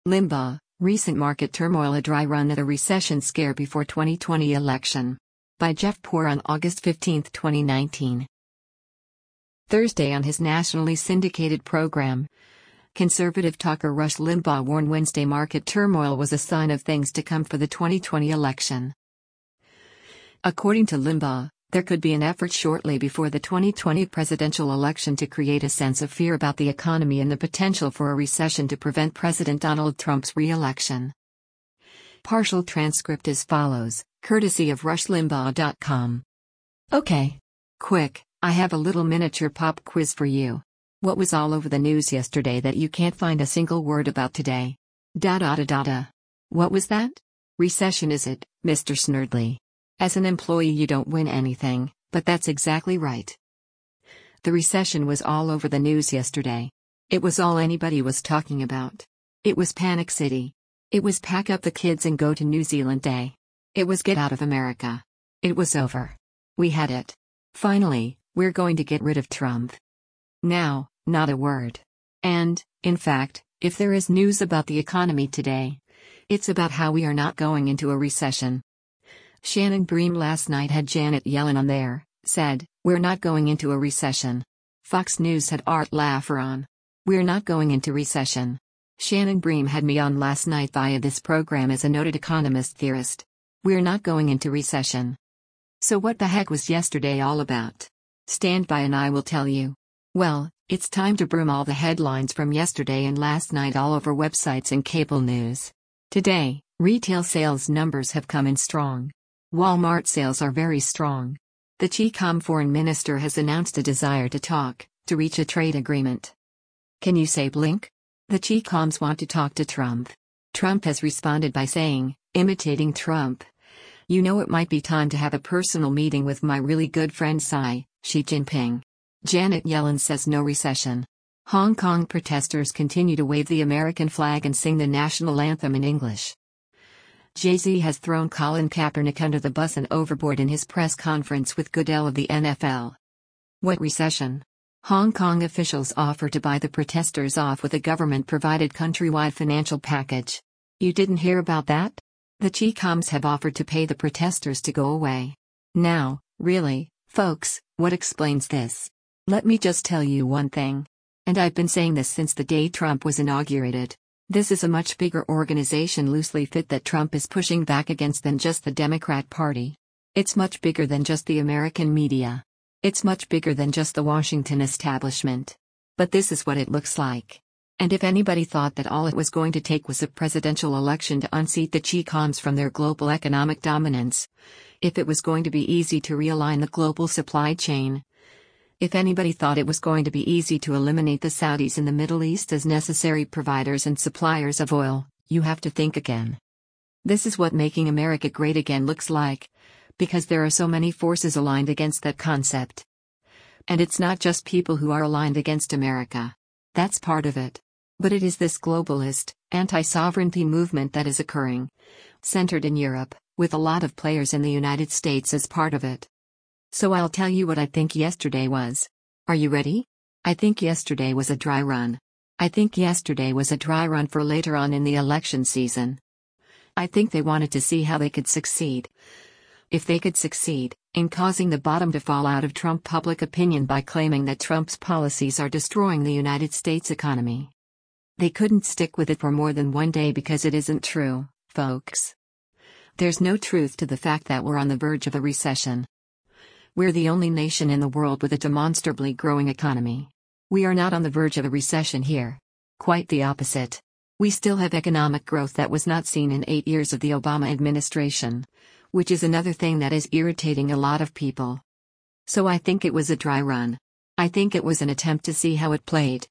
Limbaugh, recent market turmoil, a dry run at a recession scare before 2020 election. By Jeff Poor on August 15, 2019. Thursday on his nationally syndicated program, conservative talker Rush Limbaugh warned Wednesday market turmoil was a sign of things to come for the 2020 election. According to Limbaugh, there could be an effort shortly before the 2020 presidential election to create a sense of fear about the economy and the potential for a recession to prevent President Donald Trump's re-election. Partial transcript as follows, courtesy of RushLimbaugh.com. Okay. Quick, I have a little miniature pop quiz for you. What was all over the news yesterday that you can't find a single word about today? What was that? Recession, is it, Mr. Snerdley? As an employee you don't win anything, but that's exactly right. The recession was all over the news yesterday. It was all anybody was talking about. It was Panic City. It was pack up the kids and go to New Zealand Day. It was get out of America. It was over. We had it. Finally, we're going to get rid of Trump. Now, not a word. And, in fact, if there is news about the economy today, it's about how we are not going into a recession. Shannon Bream last night had Janet Yellen on there, said, "We're not going into a recession." Fox News had Art Laffer on. "We're not going into recession." Shannon Bream had me on last night via this program as a noted economist theorist. We're not going into recession. So what the heck was yesterday all about? Stand by and I will tell you. Well, it's time to broom all the headlines from yesterday and last night all over websites and cable news. Today, retail sales numbers have come in strong. Walmart sales are very strong. The Chicom foreign minister has announced a desire to reach a trade agreement. Can you say blink? The Chicoms want to talk to Trump. Trump has responded by saying, imitating Trump, "You know, it might be time to have a personal meeting with my really good friend Xi Jinping." Janet Yellen says no recession. Hong Kong protesters continue to wave the American flag and sing the national anthem in English. Jay-Z has thrown Colin Kaepernick under the bus and overboard in his press conference with Goodell of the NFL. What recession? Hong Kong officials offer to buy the protesters off with a government-provided countrywide financial package. You didn't hear about that? The Chicoms have offered to pay the protesters to go away. Now, really, folks, what explains this? Let me just tell you one thing. And I've been saying this since the day Trump was inaugurated. This is a much bigger organization loosely fit that Trump is pushing back against than just the Democrat Party. It's much bigger than just the American media. It's much bigger than just the Washington establishment. But this is what it looks like. And if anybody thought that all it was going to take was a presidential election to unseat the Chicoms from their global economic dominance, if it was going to be easy to realign the global supply chain, if anybody thought it was going to be easy to eliminate the Saudis in the Middle East as necessary providers and suppliers of oil, you have to think again. This is what making America great again looks like, because there are so many forces aligned against that concept. And it's not just people who are aligned against America. That's part of it. But it is this globalist, anti-sovereignty movement that is occurring, centered in Europe, with a lot of players in the United States as part of it. So I'll tell you what I think yesterday was. Are you ready? I think yesterday was a dry run. I think yesterday was a dry run for later on in the election season. I think they wanted to see how they could succeed. If they could succeed in causing the bottom to fall out of Trump public opinion by claiming that Trump's policies are destroying the United States economy. They couldn't stick with it for more than one day because it isn't true, folks. There's no truth to the fact that we're on the verge of a recession. We're the only nation in the world with a demonstrably growing economy. We are not on the verge of a recession here. Quite the opposite. We still have economic growth that was not seen in 8 years of the Obama administration, which is another thing that is irritating a lot of people. So I think it was a dry run. I think it was an attempt to see how it played.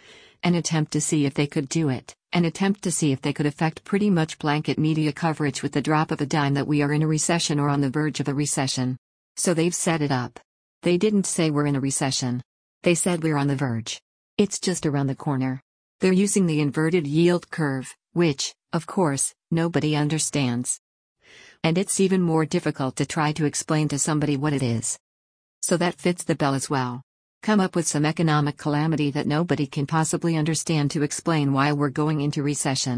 An attempt to see if they could do it, an attempt to see if they could affect pretty much blanket media coverage with the drop of a dime that we are in a recession or on the verge of a recession. So they've set it up. They didn't say we're in a recession. They said we're on the verge. It's just around the corner. They're using the inverted yield curve, which, of course, nobody understands. And it's even more difficult to try to explain to somebody what it is. So that fits the bill as well. Come up with some economic calamity that nobody can possibly understand to explain why we're going into recession.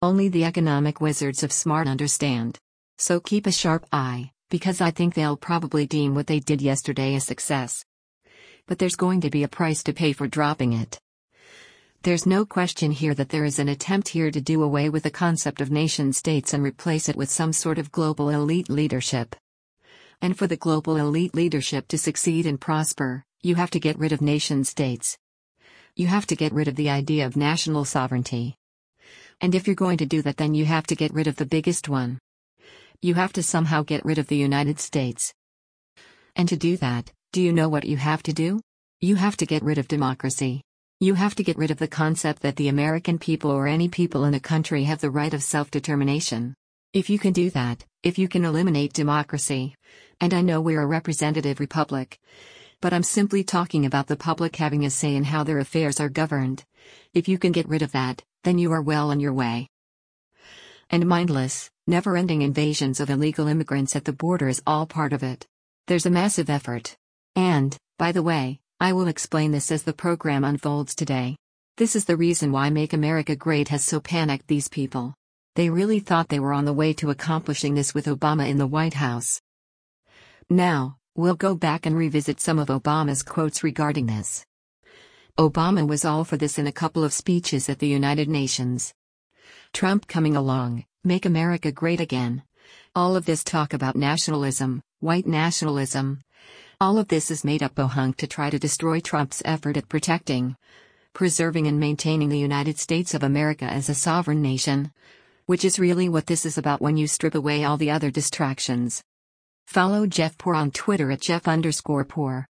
Only the economic wizards of smart understand. So keep a sharp eye, because I think they'll probably deem what they did yesterday a success. But there's going to be a price to pay for dropping it. There's no question here that there is an attempt here to do away with the concept of nation-states and replace it with some sort of global elite leadership. And for the global elite leadership to succeed and prosper, you have to get rid of nation-states. You have to get rid of the idea of national sovereignty. And if you're going to do that, then you have to get rid of the biggest one. You have to somehow get rid of the United States. And to do that, do you know what you have to do? You have to get rid of democracy. You have to get rid of the concept that the American people or any people in a country have the right of self-determination. If you can do that, if you can eliminate democracy, and I know we're a representative republic, but I'm simply talking about the public having a say in how their affairs are governed. If you can get rid of that, then you are well on your way. And mindless, never-ending invasions of illegal immigrants at the border is all part of it. There's a massive effort. And, by the way, I will explain this as the program unfolds today. This is the reason why Make America Great has so panicked these people. They really thought they were on the way to accomplishing this with Obama in the White House. Now, we'll go back and revisit some of Obama's quotes regarding this. Obama was all for this in a couple of speeches at the United Nations. Trump coming along, Make America Great Again. All of this talk about nationalism, white nationalism. All of this is made up bohunk to try to destroy Trump's effort at protecting, preserving and maintaining the United States of America as a sovereign nation. Which is really what this is about when you strip away all the other distractions. Follow Jeff Poor on Twitter at Jeff_Poor.